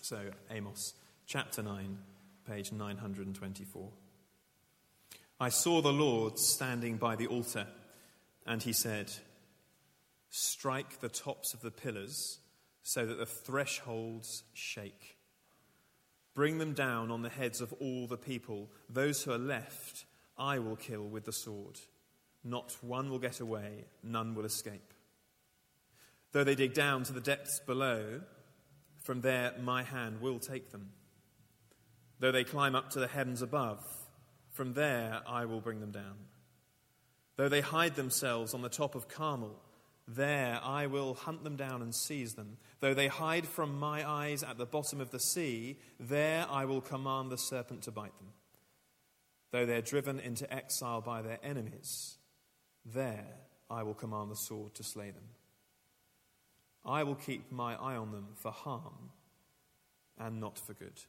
So, Amos chapter 9, page 924. I saw the Lord standing by the altar, and he said, strike the tops of the pillars so that the thresholds shake. Bring them down on the heads of all the people. Those who are left I will kill with the sword. Not one will get away, none will escape. Though they dig down to the depths below, from there my hand will take them. Though they climb up to the heavens above, from there I will bring them down. Though they hide themselves on the top of Carmel, there I will hunt them down and seize them. Though they hide from my eyes at the bottom of the sea, there I will command the serpent to bite them. Though they are driven into exile by their enemies, there I will command the sword to slay them. I will keep my eye on them for harm and not for good.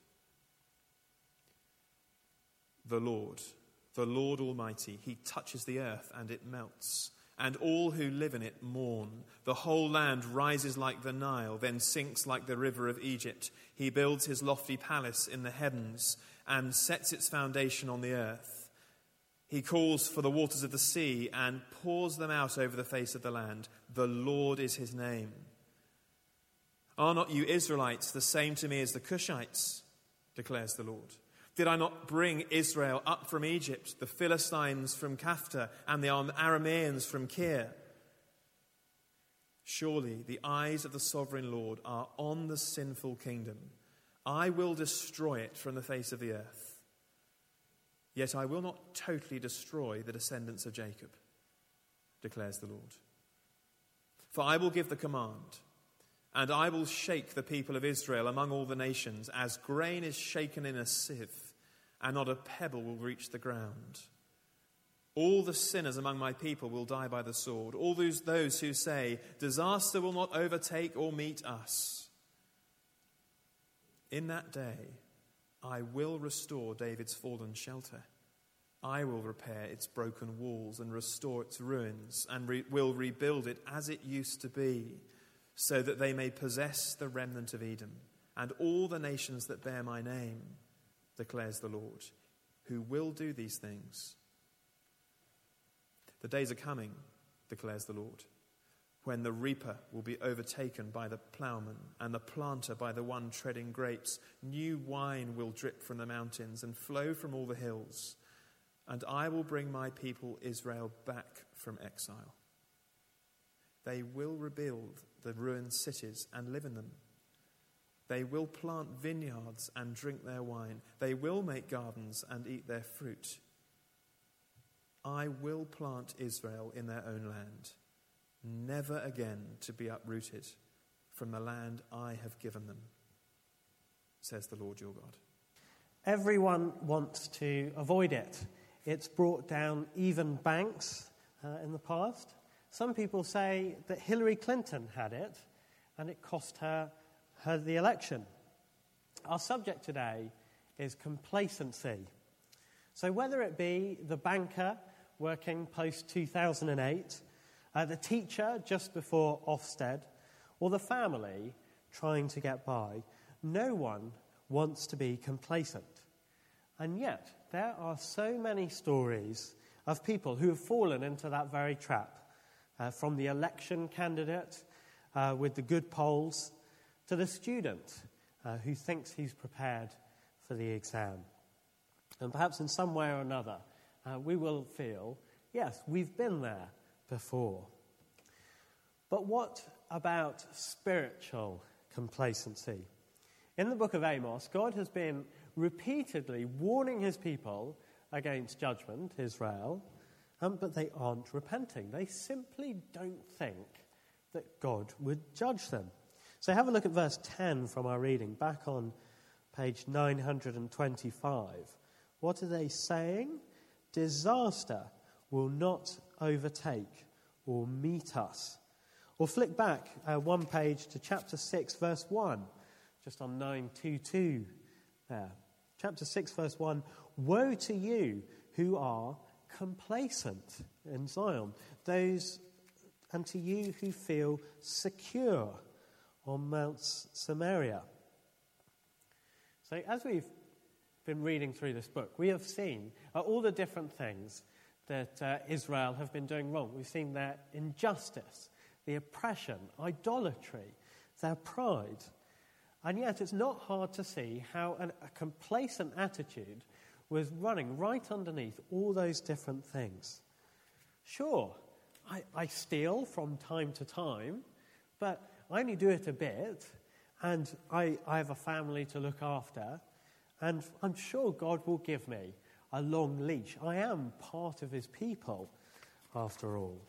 The Lord Almighty, he touches the earth and it melts, and all who live in it mourn. The whole land rises like the Nile, then sinks like the river of Egypt. He builds his lofty palace in the heavens and sets its foundation on the earth. He calls for the waters of the sea and pours them out over the face of the land. The Lord is his name. Are not you Israelites the same to me as the Cushites, declares the Lord? Did I not bring Israel up from Egypt, the Philistines from Kaphtor, and the Arameans from Kir? Surely the eyes of the sovereign Lord are on the sinful kingdom. I will destroy it from the face of the earth. Yet I will not totally destroy the descendants of Jacob, declares the Lord. For I will give the command, and I will shake the people of Israel among all the nations, as grain is shaken in a sieve, and not a pebble will reach the ground. All the sinners among my people will die by the sword. All those who say, disaster will not overtake or meet us. In that day, I will restore David's fallen shelter. I will repair its broken walls and restore its ruins, and will rebuild it as it used to be, so that they may possess the remnant of Edom and all the nations that bear my name, declares the Lord, who will do these things. The days are coming, declares the Lord, when the reaper will be overtaken by the plowman and the planter by the one treading grapes. New wine will drip from the mountains and flow from all the hills, and I will bring my people Israel back from exile. They will rebuild the ruined cities and live in them. They will plant vineyards and drink their wine. They will make gardens and eat their fruit. I will plant Israel in their own land, never again to be uprooted from the land I have given them, says the Lord your God. Everyone wants to avoid it. It's brought down even banks in the past. Some people say that Hillary Clinton had it, and it cost her the election. Our subject today is complacency. So whether it be the banker working post-2008, the teacher just before Ofsted, or the family trying to get by, no one wants to be complacent. And yet, there are so many stories of people who have fallen into that very trap. From the election candidate with the good polls to the student who thinks he's prepared for the exam. And perhaps in some way or another, we will feel, yes, we've been there before. But what about spiritual complacency? In the book of Amos, God has been repeatedly warning his people against judgment, Israel, but they aren't repenting. They simply don't think that God would judge them. So have a look at verse 10 from our reading, back on page 925. What are they saying? Disaster will not overtake or meet us. Or flick back one page to chapter 6, verse 1, just on 922 there. Chapter 6, verse 1, woe to you who are complacent in Zion, those and to you who feel secure on Mount Samaria. So as we've been reading through this book, we have seen all the different things that Israel have been doing wrong. We've seen their injustice, the oppression, idolatry, their pride. And yet it's not hard to see how a complacent attitude was running right underneath all those different things. Sure, I steal from time to time, but I only do it a bit, and I have a family to look after, and I'm sure God will give me a long leash. I am part of his people, after all.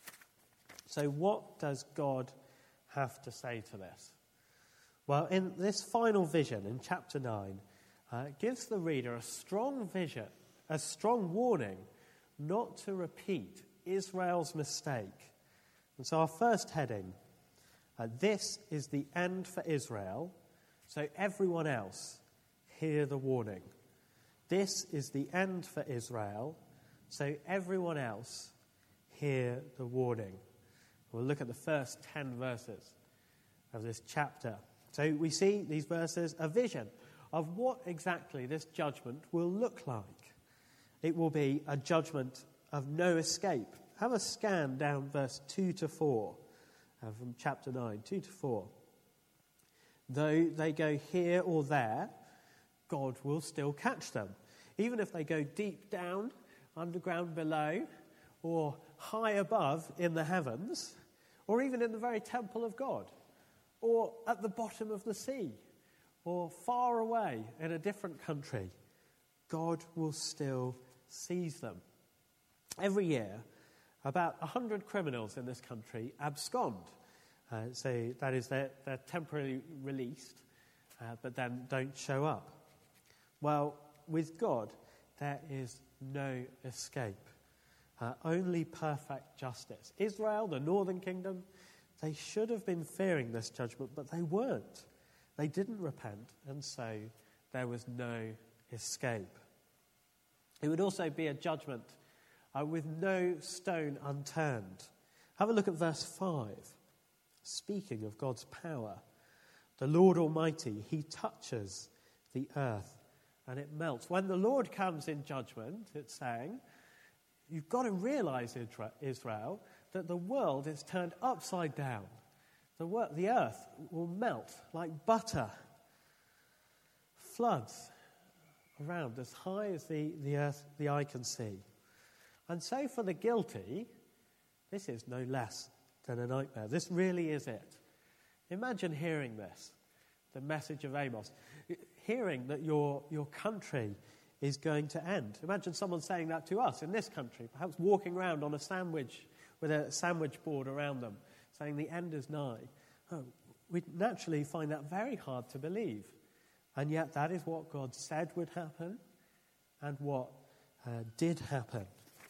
So what does God have to say to this? Well, in this final vision in chapter 9, it gives the reader a strong vision, a strong warning not to repeat Israel's mistake. And so our first heading, this is the end for Israel, so everyone else hear the warning. This is the end for Israel, so everyone else hear the warning. We'll look at the first 10 verses of this chapter. So we see these verses, a vision of what exactly this judgment will look like. It will be a judgment of no escape. Have a scan down verse 2 to 4 from chapter 9, 2 to 4. Though they go here or there, God will still catch them. Even if they go deep down, underground below, or high above in the heavens, or even in the very temple of God, or at the bottom of the sea, or far away in a different country, God will still seize them. Every year, about 100 criminals in this country abscond. So that is, they're temporarily released, but then don't show up. Well, with God, there is no escape. Only perfect justice. Israel, the northern kingdom, they should have been fearing this judgment, but they weren't. They didn't repent, and so there was no escape. It would also be a judgment with no stone unturned. Have a look at verse 5. Speaking of God's power, the Lord Almighty, he touches the earth and it melts. When the Lord comes in judgment, it's saying, you've got to realize, Israel, that the world is turned upside down. The earth will melt like butter. Floods around as high as the earth, the eye can see. And so for the guilty, this is no less than a nightmare. This really is it. Imagine hearing this, the message of Amos, hearing that your country is going to end. Imagine someone saying that to us in this country, perhaps walking around on a sandwich with a sandwich board around them, saying the end is nigh. Oh, we'd naturally find that very hard to believe. And yet that is what God said would happen and what did happen.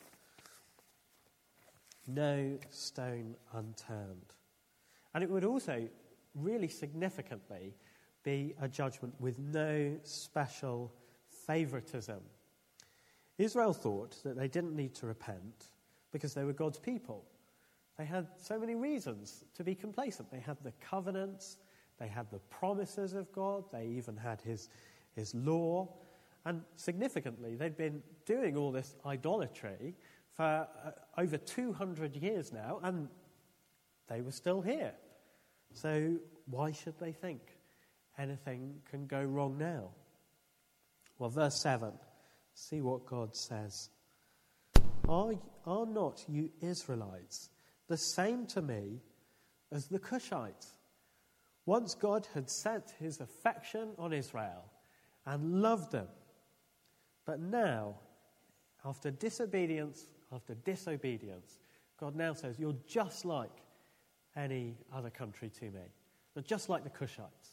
No stone unturned. And it would also, really significantly, be a judgment with no special favoritism. Israel thought that they didn't need to repent because they were God's people. They had so many reasons to be complacent. They had the covenants, they had the promises of God, they even had his law. And significantly, they'd been doing all this idolatry for over 200 years now, and they were still here. So why should they think anything can go wrong now? Well, verse 7, see what God says. Are not you Israelites the same to me as the Cushites? Once God had set his affection on Israel and loved them, but now, after disobedience, God now says, you're just like any other country to me. You're just like the Cushites.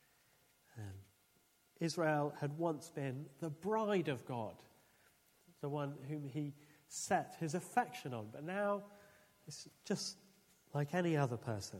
Israel had once been the bride of God, the one whom he set his affection on, but now it's just like any other person.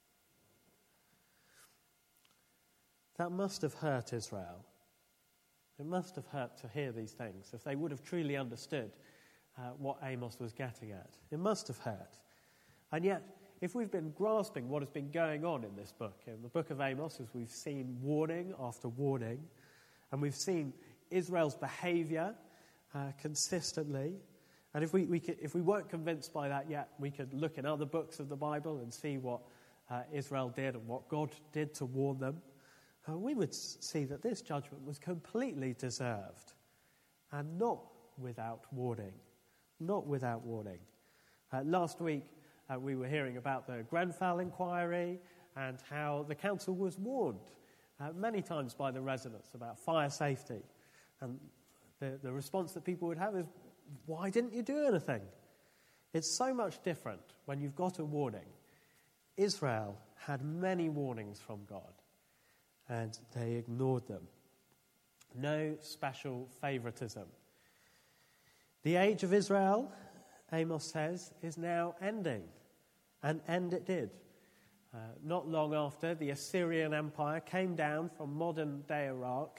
That must have hurt Israel. It must have hurt to hear these things if they would have truly understood what Amos was getting at. It must have hurt. And yet, if we've been grasping what has been going on in this book, in the book of Amos, as we've seen warning after warning, And we've seen Israel's behavior consistently. And if we weren't convinced by that yet, we could look in other books of the Bible and see what Israel did and what God did to warn them. We would see that this judgment was completely deserved and not without warning. Not without warning. Last week, we were hearing about the Grenfell inquiry and how the council was warned many times by the residents about fire safety. And the response that people would have is, why didn't you do anything? It's so much different when you've got a warning. Israel had many warnings from God, and they ignored them. No special favoritism. The age of Israel, Amos says, is now ending, and end it did. Not long after, the Assyrian Empire came down from modern-day Iraq,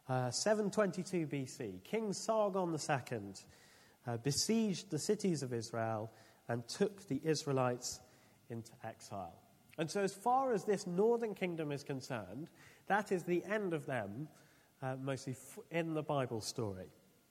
722 BC. King Sargon II besieged the cities of Israel and took the Israelites into exile. And so as far as this northern kingdom is concerned, that is the end of them, mostly in the Bible story.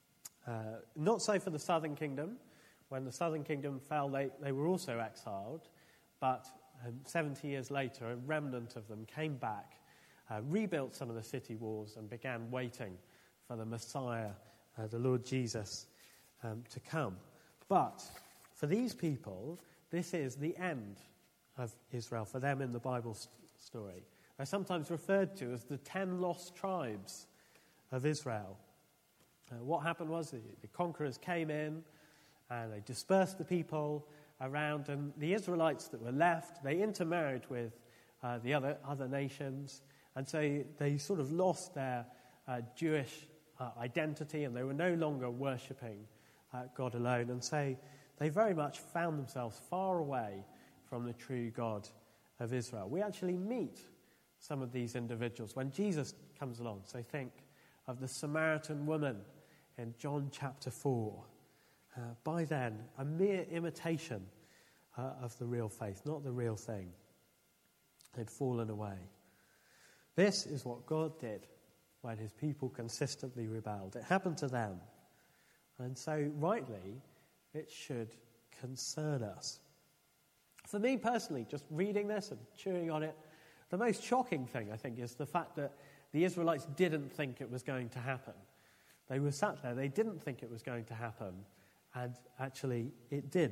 Not so for the southern kingdom. When the southern kingdom fell, they were also exiled, but 70 years later, a remnant of them came back, rebuilt some of the city walls, and began waiting for the Messiah, the Lord Jesus, to come. But for these people, this is the end of Israel, for them in the Bible story. They're sometimes referred to as the 10 lost tribes of Israel. What happened was the conquerors came in and they dispersed the people around, and the Israelites that were left, they intermarried with the other nations, and so they sort of lost their Jewish identity, and they were no longer worshipping God alone, and so they very much found themselves far away from the true God of Israel. We actually meet some of these individuals when Jesus comes along. So think of the Samaritan woman in John chapter 4. By then, a mere imitation of the real faith, not the real thing. They'd fallen away. This is what God did when his people consistently rebelled. It happened to them. And so, rightly, it should concern us. For me personally, just reading this and chewing on it, the most shocking thing, I think, is the fact that the Israelites didn't think it was going to happen. They were sat there, they didn't think it was going to happen, and actually it did.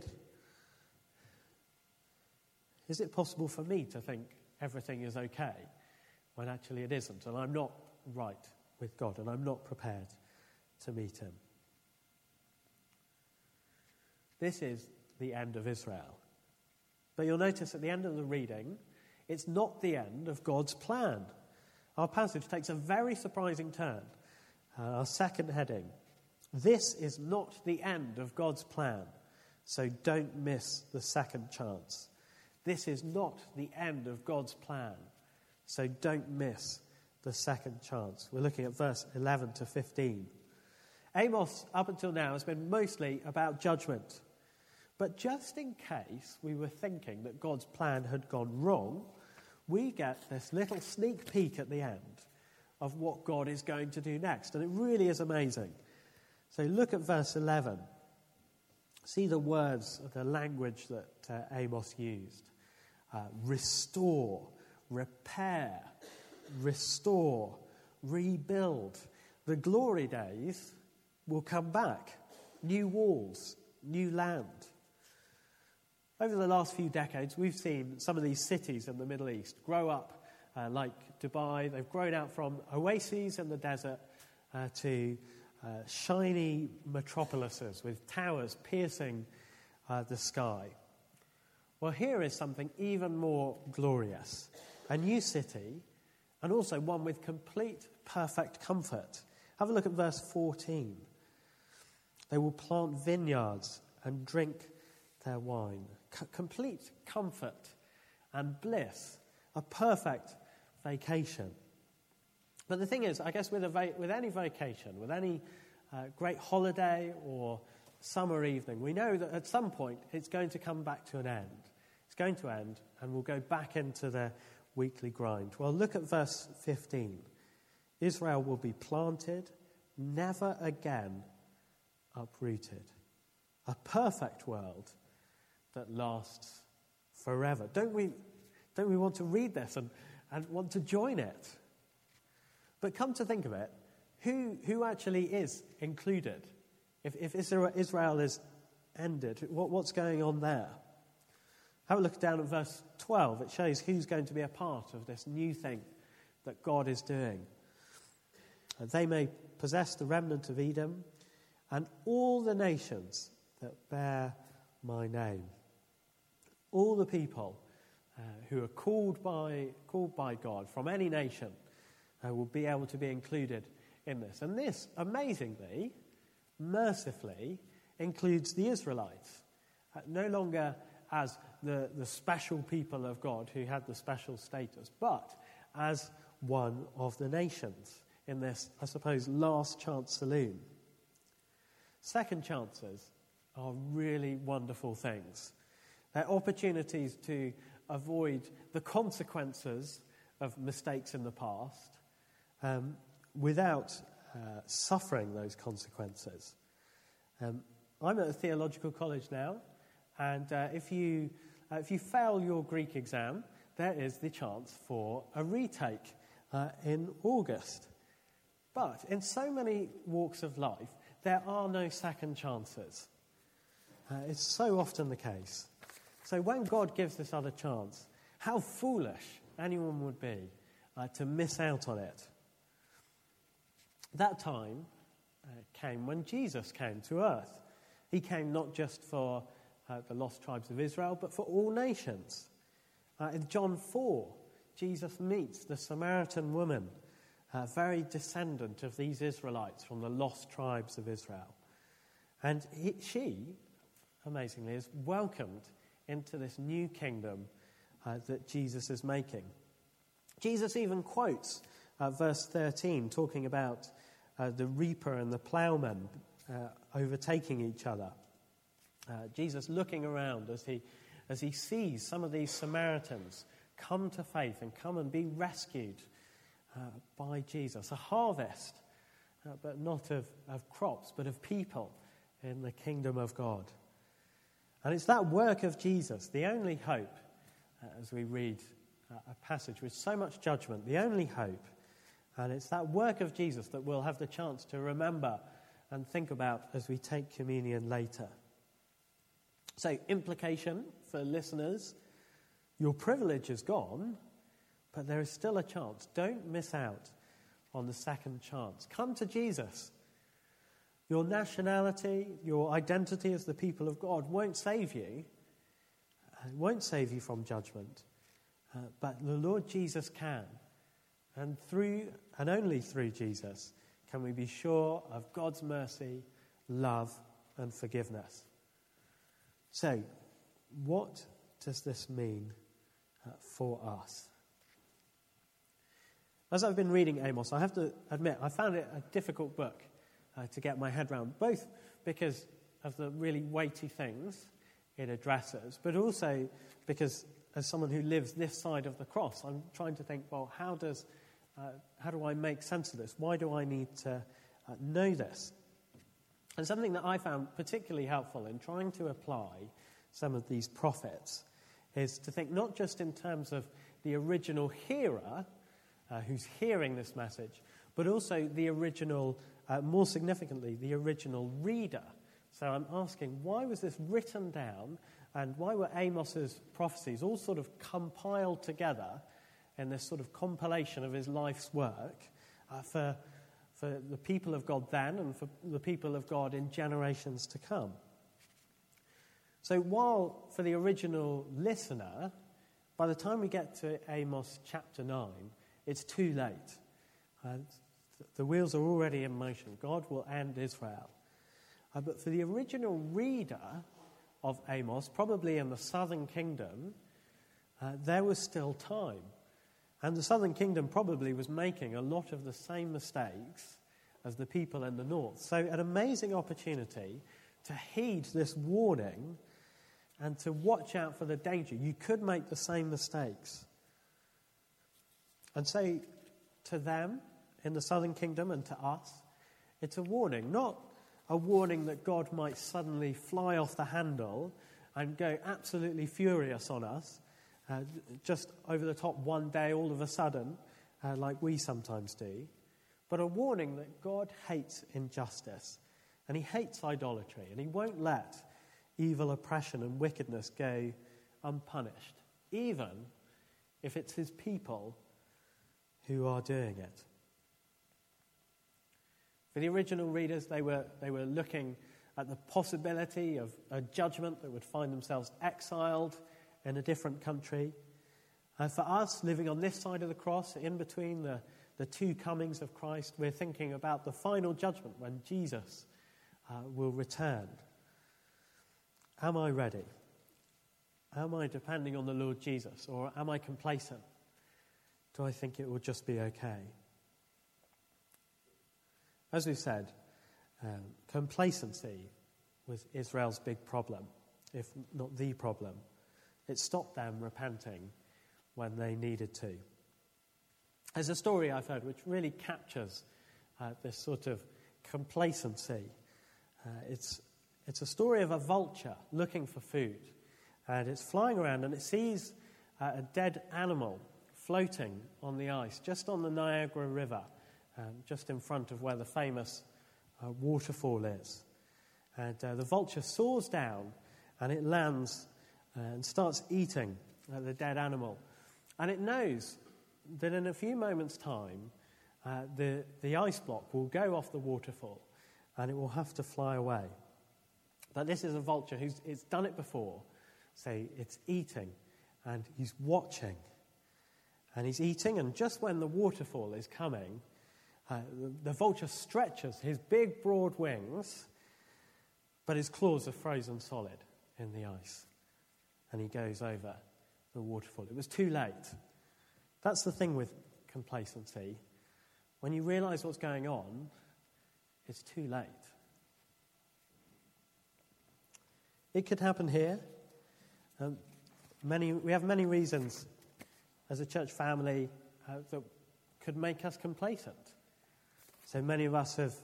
Is it possible for me to think everything is okay when actually it isn't, and I'm not right with God, and I'm not prepared to meet him? This is the end of Israel. But you'll notice at the end of the reading, it's not the end of God's plan. Our passage takes a very surprising turn. Our second heading, this is not the end of God's plan, so don't miss the second chance. This is not the end of God's plan, so don't miss the second chance. We're looking at verse 11 to 15. Amos, up until now, has been mostly about judgment. But just in case we were thinking that God's plan had gone wrong, we get this little sneak peek at the end of what God is going to do next. And it really is amazing. So look at verse 11. See the words, the language that Amos used. Restore, repair, restore, rebuild. The glory days will come back. New walls, new land. Over the last few decades, we've seen some of these cities in the Middle East grow up like Dubai. They've grown out from oases in the desert to shiny metropolises with towers piercing the sky. Well, here is something even more glorious. A new city, and also one with complete, perfect comfort. Have a look at verse 14. They will plant vineyards and drink their wine. Complete comfort and bliss. A perfect vacation. But the thing is, I guess with any vacation, with any great holiday or summer evening, we know that at some point it's going to come back to an end. It's going to end, and we'll go back into the weekly grind. Well, look at verse 15. Israel will be planted, never again uprooted. A perfect world that lasts forever. Don't we want to read this and want to join it? But come to think of it, who actually is included? If Israel is ended, what's going on there? Have a look down at verse 12. It shows who's going to be a part of this new thing that God is doing. They may possess the remnant of Edom and all the nations that bear my name. All the people who are called by God from any nation will be able to be included in this. And this, amazingly, mercifully, includes the Israelites. No longer as the special people of God who had the special status, but as one of the nations in this, I suppose, last chance saloon. Second chances are really wonderful things. They're opportunities to avoid the consequences of mistakes in the past without suffering those consequences. I'm at a theological college now, and if you fail your Greek exam, there is the chance for a retake in August. But in so many walks of life, there are no second chances. It's so often the case. So when God gives this other chance, how foolish anyone would be to miss out on it. That time came when Jesus came to earth. He came not just for the lost tribes of Israel, but for all nations. In John 4, Jesus meets the Samaritan woman, a very descendant of these Israelites from the lost tribes of Israel. And she, amazingly, is welcomed into this new kingdom that Jesus is making. Jesus even quotes verse 13, talking about the reaper and the plowman overtaking each other. Jesus looking around as he sees some of these Samaritans come to faith and come and be rescued by Jesus. A harvest, but not of crops, but of people in the kingdom of God. And it's that work of Jesus, the only hope, as we read a passage with so much judgment, the only hope. And it's that work of Jesus that we'll have the chance to remember and think about as we take communion later. So, implication for listeners, your privilege is gone, but there is still a chance. Don't miss out on the second chance. Come to Jesus. Your nationality, your identity as the people of God won't save you. It won't save you from judgment. But the Lord Jesus can. And through, and only through Jesus, can we be sure of God's mercy, love, and forgiveness. So, what does this mean for us? As I've been reading Amos, I have to admit, I found it a difficult book to get my head around, both because of the really weighty things it addresses, but also because as someone who lives this side of the cross, I'm trying to think, well, how do I make sense of this? Why do I need to know this? And something that I found particularly helpful in trying to apply some of these prophets is to think not just in terms of the original hearer who's hearing this message, but also the original, more significantly, the original reader. So I'm asking, why was this written down, and why were Amos's prophecies all sort of compiled together in this sort of compilation of his life's work for the people of God then and for the people of God in generations to come? So while for the original listener, by the time we get to Amos chapter 9, it's too late. The wheels are already in motion. God will end Israel. But for the original reader of Amos, probably in the southern kingdom, there was still time. And the southern kingdom probably was making a lot of the same mistakes as the people in the north. So an amazing opportunity to heed this warning and to watch out for the danger. You could make the same mistakes. And so to them in the southern kingdom and to us. It's a warning, not a warning that God might suddenly fly off the handle and go absolutely furious on us, just over the top one day all of a sudden, like we sometimes do, but a warning that God hates injustice and he hates idolatry and he won't let evil, oppression and wickedness go unpunished, even if it's his people who are doing it. For the original readers, they were looking at the possibility of a judgment that would find themselves exiled in a different country. And for us, living on this side of the cross, in between the two comings of Christ, we're thinking about the final judgment when Jesus will return. Am I ready? Am I depending on the Lord Jesus, or am I complacent? Do I think it will just be okay? As we've said, complacency was Israel's big problem, if not the problem. It stopped them repenting when they needed to. There's a story I've heard which really captures this sort of complacency. It's a story of a vulture looking for food, and it's flying around and it sees a dead animal floating on the ice just on the Niagara River, just in front of where the famous waterfall is. And the vulture soars down and it lands and starts eating the dead animal. And it knows that in a few moments' time, the ice block will go off the waterfall and it will have to fly away. But this is a vulture it's done it before, so it's eating and he's watching. And he's eating, and just when the waterfall is coming, the vulture stretches his big, broad wings, but his claws are frozen solid in the ice. And he goes over the waterfall. It was too late. That's the thing with complacency. When you realize what's going on, it's too late. It could happen here. We have many reasons as a church family that could make us complacent. So many of us have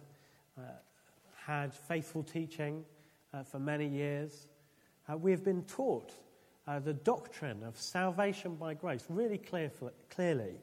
had faithful teaching for many years. We have been taught the doctrine of salvation by grace really clearly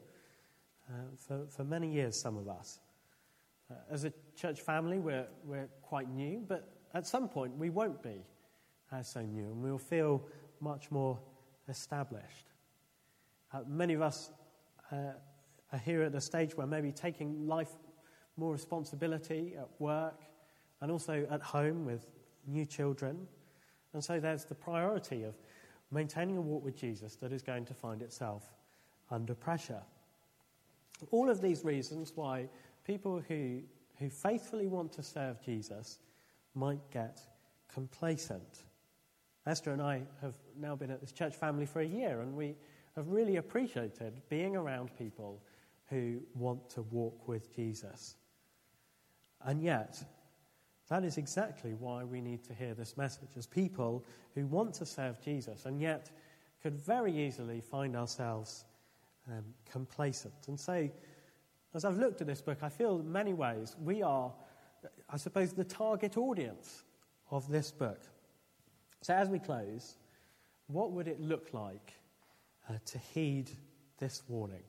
for many years, some of us. As a church family, we're quite new, but at some point we won't be so new, and we'll feel much more established. Many of us are here at a stage where maybe taking life more responsibility at work and also at home with new children. And so there's the priority of maintaining a walk with Jesus that is going to find itself under pressure. All of these reasons why people who faithfully want to serve Jesus might get complacent. Esther and I have now been at this church family for a year, and we have really appreciated being around people who want to walk with Jesus. And yet, that is exactly why we need to hear this message, as people who want to serve Jesus and yet could very easily find ourselves complacent. And so, as I've looked at this book, I feel in many ways we are, I suppose, the target audience of this book. So as we close, what would it look like to heed this warning?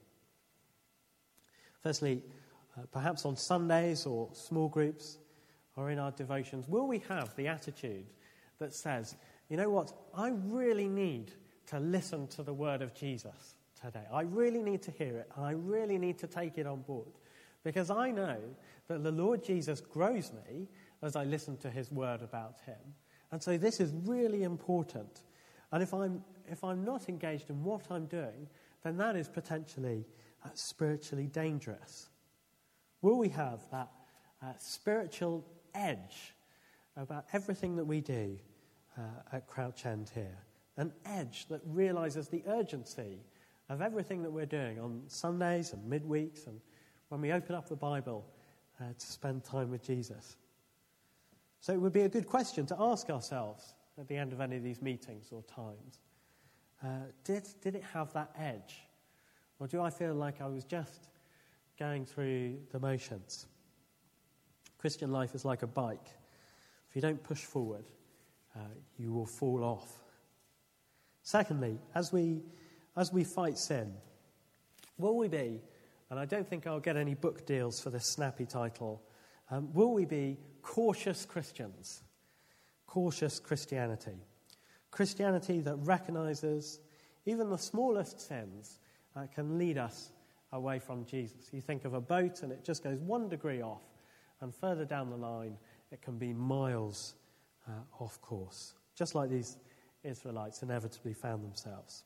Firstly, perhaps on Sundays or small groups or in our devotions, will we have the attitude that says, you know what, I really need to listen to the word of Jesus today. I really need to hear it, and I really need to take it on board, because I know that the Lord Jesus grows me as I listen to his word about him. And so this is really important. And if I'm not engaged in what I'm doing, then that is potentially spiritually dangerous. Will we have that spiritual edge about everything that we do at Crouch End here? An edge that realizes the urgency of everything that we're doing on Sundays and midweeks and when we open up the Bible to spend time with Jesus. So it would be a good question to ask ourselves at the end of any of these meetings or times. Did it have that edge? Or do I feel like I was just going through the motions. Christian life is like a bike. If you don't push forward, you will fall off. Secondly, as we fight sin, will we be, and I don't think I'll get any book deals for this snappy title, will we be cautious Christians? Cautious Christianity. Christianity that recognises even the smallest sins can lead us away from Jesus. You think of a boat and it just goes 1 degree off, and further down the line it can be miles off course, just like these Israelites inevitably found themselves.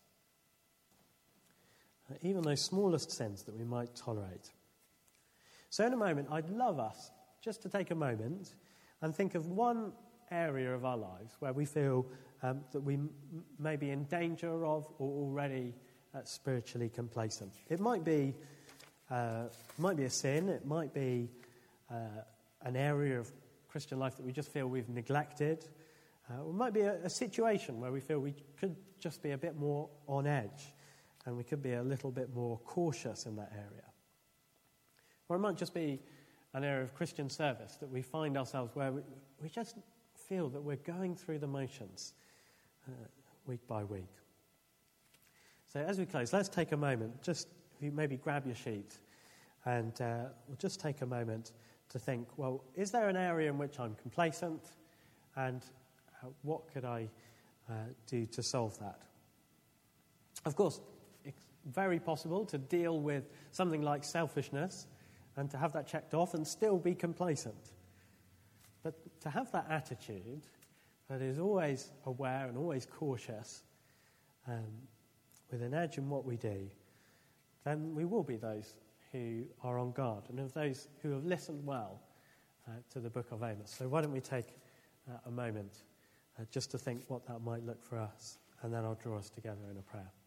Even those smallest sins that we might tolerate. So in a moment, I'd love us just to take a moment and think of one area of our lives where we feel that we may be in danger of or already spiritually complacent. It might be a sin, it might be an area of Christian life that we just feel we've neglected. It might be a situation where we feel we could just be a bit more on edge and we could be a little bit more cautious in that area. Or it might just be an area of Christian service that we find ourselves where we just feel that we're going through the motions week by week. So as we close, let's take a moment, just if you maybe grab your sheet, and we'll just take a moment to think, well, is there an area in which I'm complacent, and what could I do to solve that? Of course, it's very possible to deal with something like selfishness and to have that checked off and still be complacent. But to have that attitude that is always aware and always cautious, with an edge in what we do, then we will be those who are on guard and of those who have listened well to the book of Amos. So why don't we take a moment just to think what that might look for us, and then I'll draw us together in a prayer.